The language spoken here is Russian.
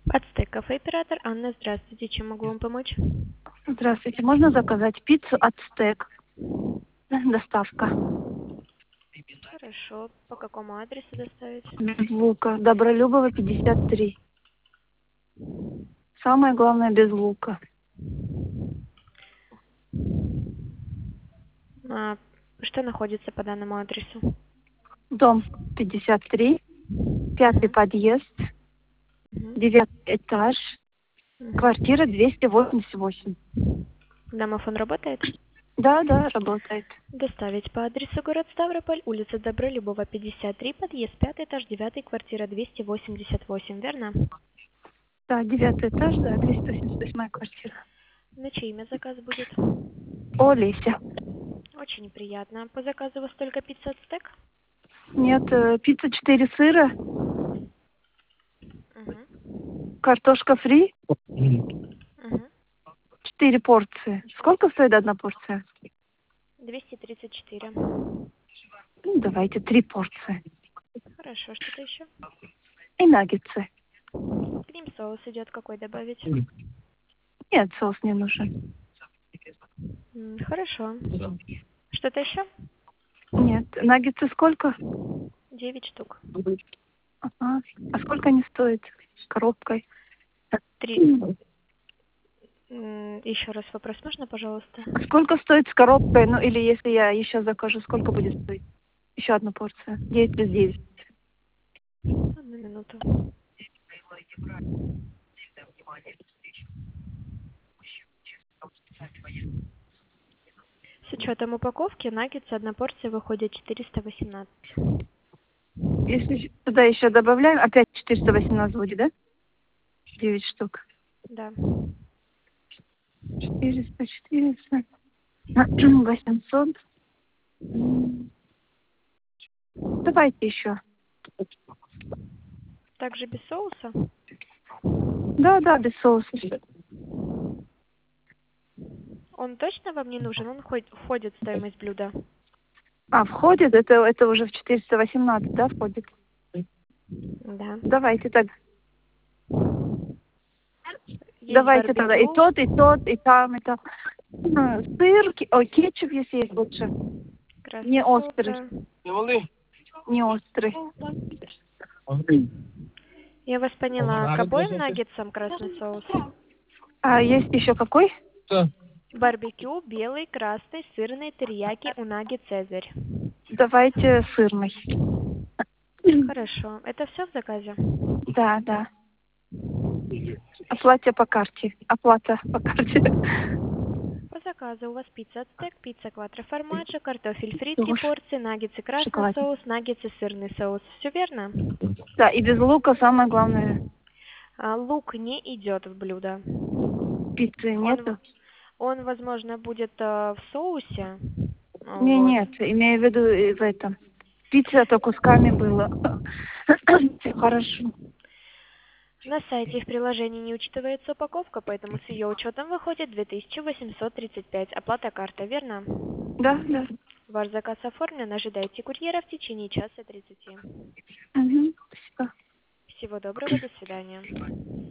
Ацтек кафе оператор Анна, здравствуйте. Чем могу вам помочь? Здравствуйте. Можно заказать пиццу «Ацтек»? Доставка. Хорошо. По какому адресу доставить? Без лука. Добролюбова, 53. Самое главное, без лука. А, что находится по данному адресу? Дом 53, пятый подъезд, Мгм. 9 этаж, Мгм. квартира 288. Домофон работает? Да, работает. Доставить по адресу город Ставрополь, улица Добролюбова, 53, подъезд 5, этаж 9, квартира 288, верно? Да, 9 этаж, да, 288 квартира. На чье имя заказ будет? Олеся. Очень приятно. По заказу у вас только пицца Ацтек? Нет, пицца 4 сыра, Угу. картошка фри, Угу. 4 порции. Сколько стоит одна порция? 234. Давайте 3 порции. Хорошо, что-то еще? И наггетсы. Крем-соус идет, какой добавить? Нет, соус не нужен. Хорошо. Что-то еще? Нет. Наггетсы сколько? 9 штук. Ага. А сколько они стоят? С коробкой? 3. Еще раз вопрос можно, пожалуйста? А сколько стоит с коробкой? Ну, или если я еще закажу, сколько будет стоить? Еще одна порция. 9 плюс 9. Одну минуту. С учетом упаковки наггетсы одна порция выходит 418. Если туда еще добавляем, опять 418 будет, да? 9 штук. Да. 400. 800. Давайте еще. Также без соуса? Да, без соуса. Он точно вам не нужен? Он входит в стоимость блюда? А, входит? Это уже в 418, да, входит? Да. Давайте так. Есть Давайте тогда и барбекю. тот, и тот, и там, и там. Сыр, кетчуп, если есть лучше. Не Красный соус, острый. да. Не острый. Я вас поняла. К обоим наггетсам красный соус? А есть еще какой? Барбекю, белый, красный, сырный, терияки, унаги, цезарь. Давайте сырный. Хорошо. Это все в заказе? Да. Оплата по карте. По заказу у вас пицца Ацтек, пицца Кватро Формаджо, картофель фри 3 Тоже порции, наггетсы в красный шоколаде. соус, наггетсы сырный соус. Все верно? Да, и без лука самое главное. Лук не идет в блюдо. Пиццы Он, нету? он возможно, будет в соусе. Вот. Нет, имею в виду в этом. Пицца то кусками было. Все хорошо. На сайте и в приложении не учитывается упаковка, поэтому с ее учетом выходит 2835. Оплата карта, верно? Да. Ваш заказ оформлен, ожидайте курьера в течение часа 30. Угу. Спасибо. Всего доброго, до свидания.